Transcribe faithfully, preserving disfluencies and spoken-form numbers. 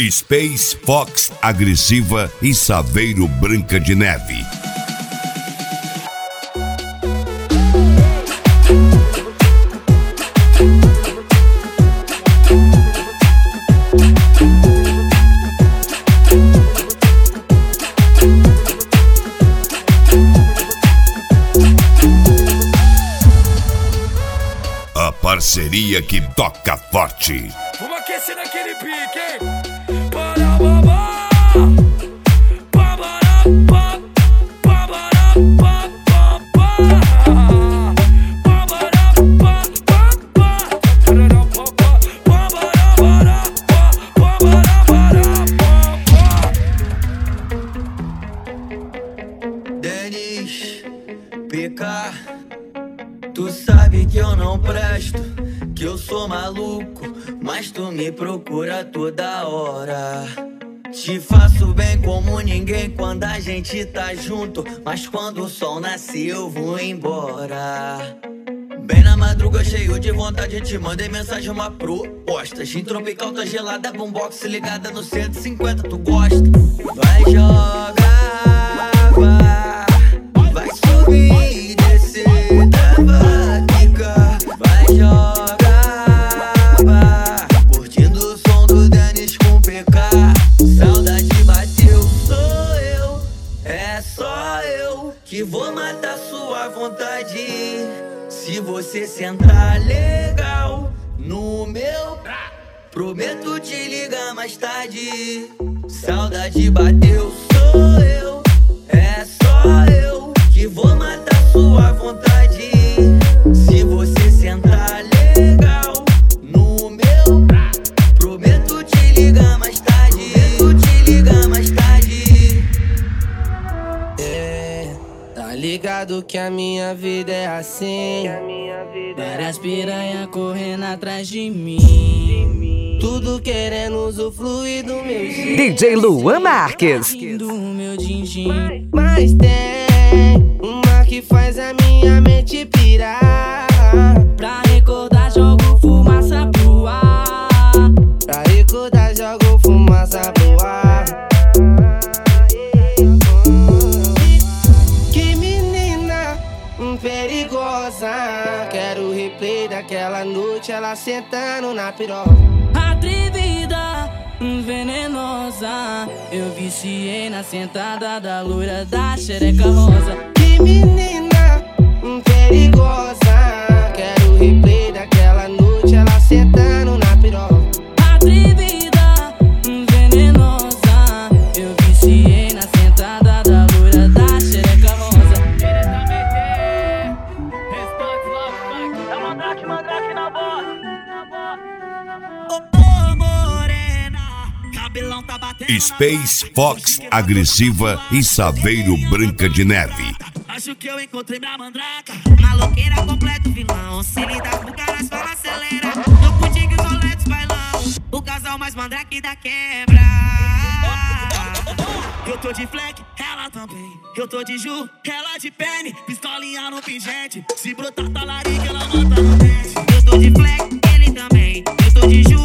Space Fox Agressiva e Saveiro Branca de Neve. A parceria que toca forte. Vamos aquecer naquele pique, hein? Para babá, babara, ba, babara, ba, ba, ba, babara, ba, ba, ba, babara, babara, babara, babara, Denis, P K, tu sabe que eu não presto, que eu sou maluco, mas tu me procura toda hora. Te faço bem como ninguém quando a gente tá junto, mas quando o sol nasce eu vou embora. Bem na madruga, cheio de vontade, te mandei mensagem, uma proposta. Gin tropical, tá gelada, boombox ligada no cento e cinquenta, tu gosta? Vai jogar, vai, vai subir e descer, trava, quica, vai jogar, vai, curtindo o som do Denis com P K. Saudade bateu, sou eu, é só eu que vou matar sua vontade. Se você sentar legal no meu, prometo te ligar mais tarde. Saudade bateu, sou eu, é só eu que vou matar sua vontade. Se você sentar legal no meu, prometo te ligar mais tarde. Prometo te ligar mais tarde. É, tá ligado que a minha vida é assim. Várias piranha correndo atrás de mim, tudo querendo usufruir do meu jeito. D J Luan Marques. Do meu din-din. Mas tem uma que faz a minha mente pirar. Pra recordar jogo fumaça pro ar. Pra recordar jogo fumaça pro ar. Que menina perigosa. Quero o replay daquela noite, ela sentando na piroca. Atrevida, venenosa, eu viciei na sentada da loira da xereca rosa. Que menina perigosa. Quero o replay daquela noite, ela sentando na piroca. Atrevida, venenosa, eu viciei na sentada da loira da xereca rosa. restante lá, funk. É mandrake, mandrake na voz. Ô morena, cabelão tá batendo. Space Fox Agressiva e Saveiro Branca de Neve. Acho que eu encontrei minha mandraca. Maloqueira completa o vilão. Se lidar com caras, fala acelera. No putinho os roletes bailão. O casal mais mandrake da quebra. Eu tô de fleck, ela também. Eu tô de Ju, ela de pene. Pistolinha no pingente. Se brotar talarica, ela mata no dente. Eu tô de fleck, ele também. Eu tô de Ju,